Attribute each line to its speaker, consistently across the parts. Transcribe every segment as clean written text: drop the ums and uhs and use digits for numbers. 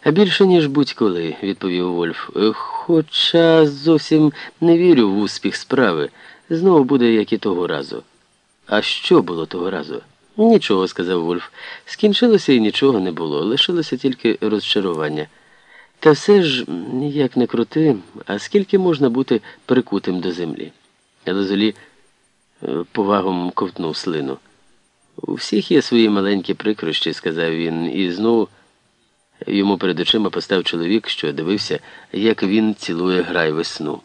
Speaker 1: Більше, ніж будь-коли, відповів Вольф. Хоча зовсім не вірю в успіх справи. Знову буде, як і того разу. А що було того разу? Нічого, сказав Вольф. Скінчилося і нічого не було. Лишилося тільки розчарування. Та все ж, як не крути, а скільки можна бути прикутим до землі? Лозолі повагом ковтнув слину. У всіх є свої маленькі прикрощі, сказав він, і знову йому перед очима постав чоловік, що дивився, як він цілує грай весну.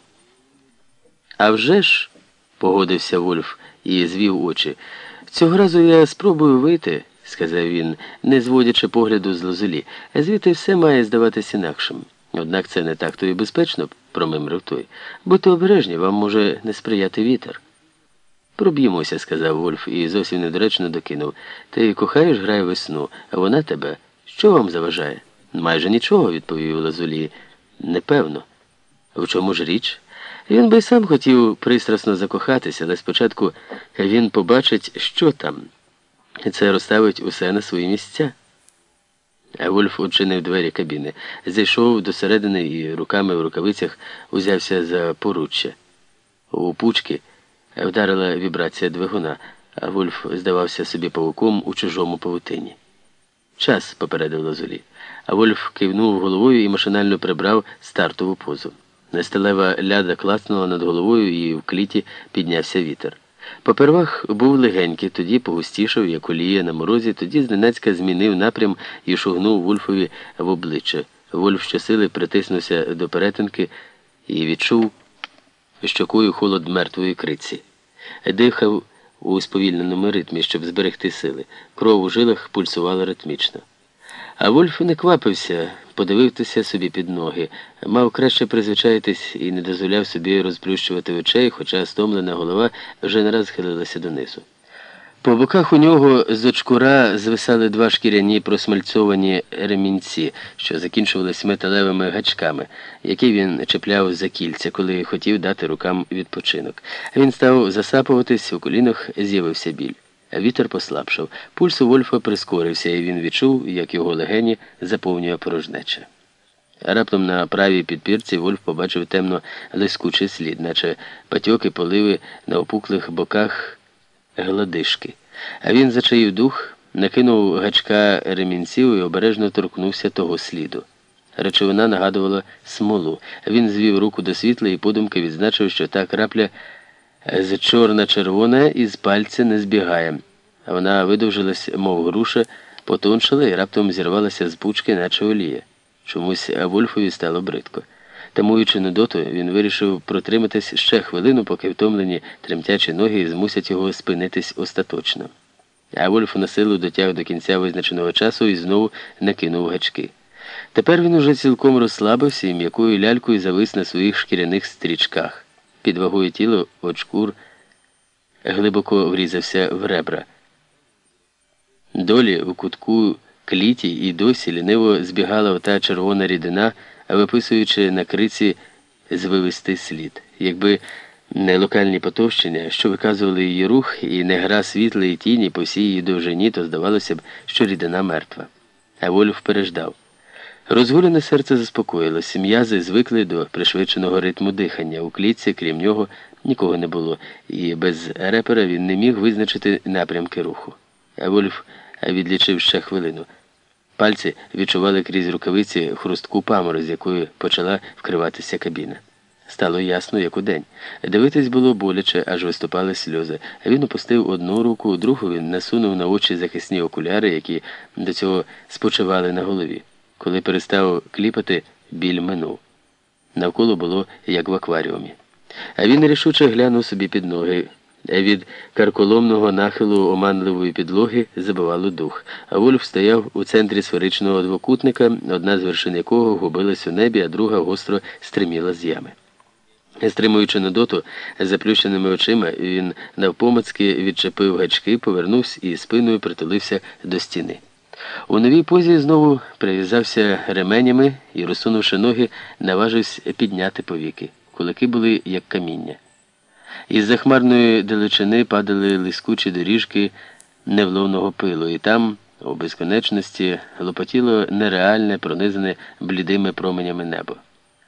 Speaker 1: «А вже ж», – погодився Вольф і звів очі, – «цього разу я спробую вийти», – сказав він, не зводячи погляду з Лозолі. «Звідти все має здаватися інакшим. Однак це не так-то і безпечно», – промимрив той. «Будьте обережні, вам може не сприяти вітер». «Проб'ємося», – сказав Вольф і зовсім недоречно докинув. «Ти кохаєш грай весну, а вона тебе. Що вам заважає?» «Майже нічого», – відповів Лозолі. «Непевно». «В чому ж річ?» Він би й сам хотів пристрасно закохатися, але спочатку він побачить, що там. Це розставить усе на свої місця. А Вольф очинив двері кабіни, зайшов досередини і руками в рукавицях узявся за поруччя. У пучки вдарила вібрація двигуна, а Вольф здавався собі павуком у чужому павутині. «Час», – попередив Лозолі. А Вольф кивнув головою і машинально прибрав стартову позу. Несталева ляда клацнула над головою і в кліті піднявся вітер. Попервах був легенький, тоді погустішав, як олія на морозі, тоді зненацька змінив напрям і шугнув Вольфові в обличчя. Вольф щосили притиснувся до перетинки і відчув щокою холод мертвої криці. Дихав у сповільненому ритмі, щоб зберегти сили. Кров у жилах пульсувала ритмічно. А Вольф не квапився подивитися собі під ноги, мав краще призвичаїтись і не дозволяв собі розплющувати очей, хоча стомлена голова вже не раз схилилася донизу. По боках у нього з очкура звисали два шкіряні просмальцьовані ремінці, що закінчувались металевими гачками, які він чіпляв за кільця, коли хотів дати рукам відпочинок. Він став засапуватись, у колінах з'явився біль. Вітер послабшав. Пульс у Вольфа прискорився, і він відчув, як його легені заповнює порожнеча. Раптом на правій підпірці Вольф побачив темно-лискучий слід, наче патьоки поливи на опуклих боках гладишки. А він зачаїв дух, накинув гачка ремінців і обережно торкнувся того сліду. Речовина нагадувала смолу. Він звів руку до світла і подумки відзначив, що та крапля з чорна-червона із пальця не збігає. Вона видовжилась, мов груша, потоншила і раптом зірвалася з пучки, наче олія. Чомусь Вольфові стало бридко. Тамуючи нудоту, він вирішив протриматись ще хвилину, поки втомлені тремтячі ноги змусять його спинитись остаточно. А Вольф на силу дотяг до кінця визначеного часу і знову накинув гачки. Тепер він уже цілком розслабився і м'якою лялькою завис на своїх шкіряних стрічках. Під вагою тіла очкур глибоко врізався в ребра. Долі в кутку кліті і досі ліниво збігала ота червона рідина, виписуючи на криці звивистий слід. Якби не локальні потовщення, що виказували її рух, і не гра світла і тіні по всій її довжині, то здавалося б, що рідина мертва. А Вольф переждав. Розгулене серце заспокоїлось, м'язи звикли до пришвидшеного ритму дихання. У клітці, крім нього, нікого не було, і без репера він не міг визначити напрямки руху. А Вольф відлічив ще хвилину. Пальці відчували крізь рукавиці хрустку паморозь, з якою почала вкриватися кабіна. Стало ясно, як удень. Дивитись було боляче, аж виступали сльози. Він опустив одну руку, другу він насунув на очі захисні окуляри, які до цього спочивали на голові. Коли перестав кліпати, біль минув. Навколо було, як в акваріумі. А він нерішуче глянув собі під ноги. Від карколомного нахилу оманливої підлоги забивало дух. А Вольф стояв у центрі сферичного двокутника, одна з вершин якого губилась у небі, а друга гостро стриміла з ями. Стримуючи нудоту, заплющеними очима, він навпомацьки відчепив гачки, повернувся і спиною притулився до стіни. У новій позі знову прив'язався ременями і, розсунувши ноги, наважився підняти повіки. Кулаки були, як каміння. Із захмарної далечини падали лискучі доріжки невловного пилу, і там У безконечності лопотіло нереальне, пронизане блідими променями небо.